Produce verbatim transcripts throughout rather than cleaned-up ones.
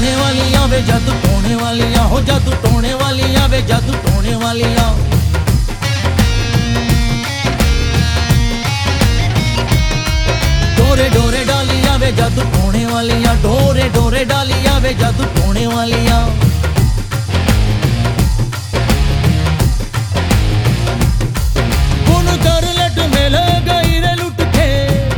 टोने वालियां वे जादू टोने वालियां हो जादू टोने वालियां वे जादू टोने वालियां। डोरे डोरे डालियां वे जादू टोने वालियां डोरे डोरे डालियां वे जादू टोने वालियां। बुन कर लट मिल गई रे लुट के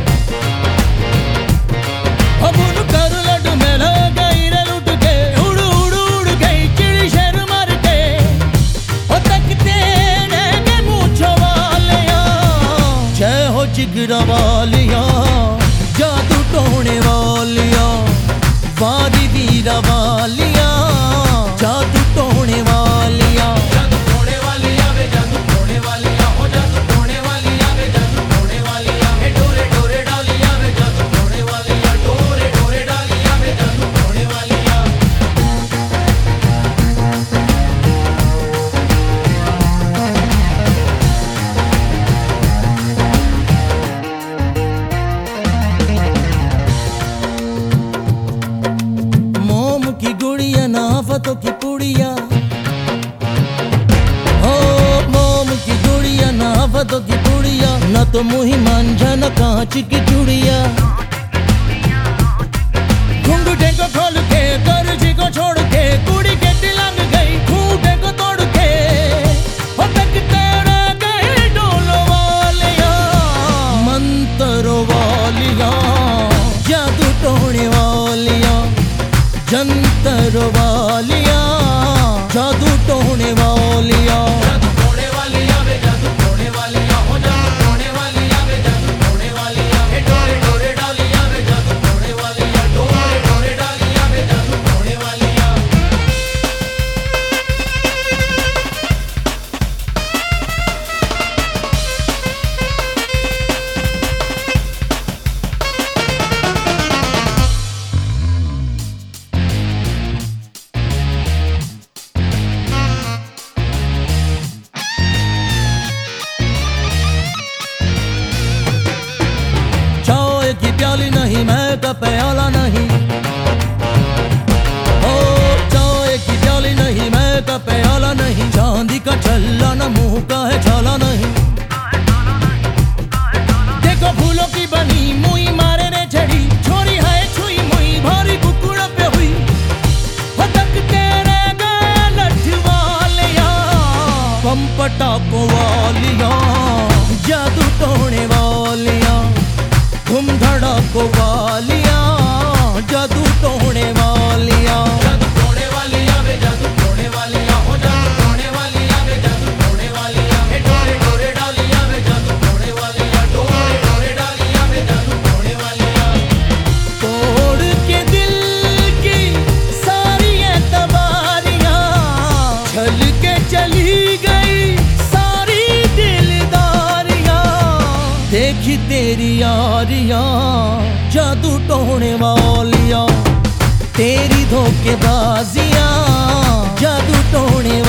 बुन कर लट मिल गई रे लुट के उड़ उड़ उड़ गई चिड़ी शर मर के ओ तकते रहेंगे मूंछों वालियां जय हो जिगरा वालियां जादू टोने वालियां वारी वीरा वालियां जादू टोने वालियां। जादू टोने वालियां वे जादू टोने वालियां हो जादू टोने वालियां वे जादू टोने वालियां। हे डोरे डोरे डालियां वे जादू टोने वालियां डोरे डोरे डालियां वे जादू टोने वालियां। मोम की गुड़िया नाफतों की पुड़िया हो मोम की गुड़िया नाफतों की पुड़िया न तो मुही मांझा न कांच की चूड़िया। घुंघटे को खोल के दर्जी को छोड़ के कुड़ी के लंग गई खूंटे को तोड़ के हो तकते रह गए डोलो वालियां मंतरों वालियां जादू टोने वालियां जंतर वालियां जादू टोने वालियां। जादू टोने वालियां वे जादू टोने वालियां हो जादू टोने वालियां वे जादू टोने वालियां। हे डोरे डोरे डालियां वे जादू टोने वालियां डोरे डोरे डालियां वे जादू टोने वालियां। चाय की प्याली नहीं मैं का प्याला नहीं ओ चाय की प्याली नहीं मैं का प्याला नहीं चांदी का छल्ला न मुंह का है छाला नहीं। देखो फूलों की बनी मुई मारे ने छड़ी छोरी है छुई मुई भारी कुकुड़ा पे हुई हो तकते रह गए लठ वालियां पंपटा को वालियां जादू टोने वालियां धूम धड़ाको वालियां जादू टोने वालियां। जादू टोने वालियां वे जादू टोने वालियां हो जादू टोने वालियां वे जादू टोने वालियां। हे डोरे डोरे डालियां वे जादू टोने वालियां डोरे डोरे डालियां वे जादू टोने वालियां। तोड़ के दिल की सारी एतबारियां छल के चली गई सारी दिलदारियां देखी तेरी यारियां जादू टोने वालियां तेरी धोखेबाजियां जादू टोने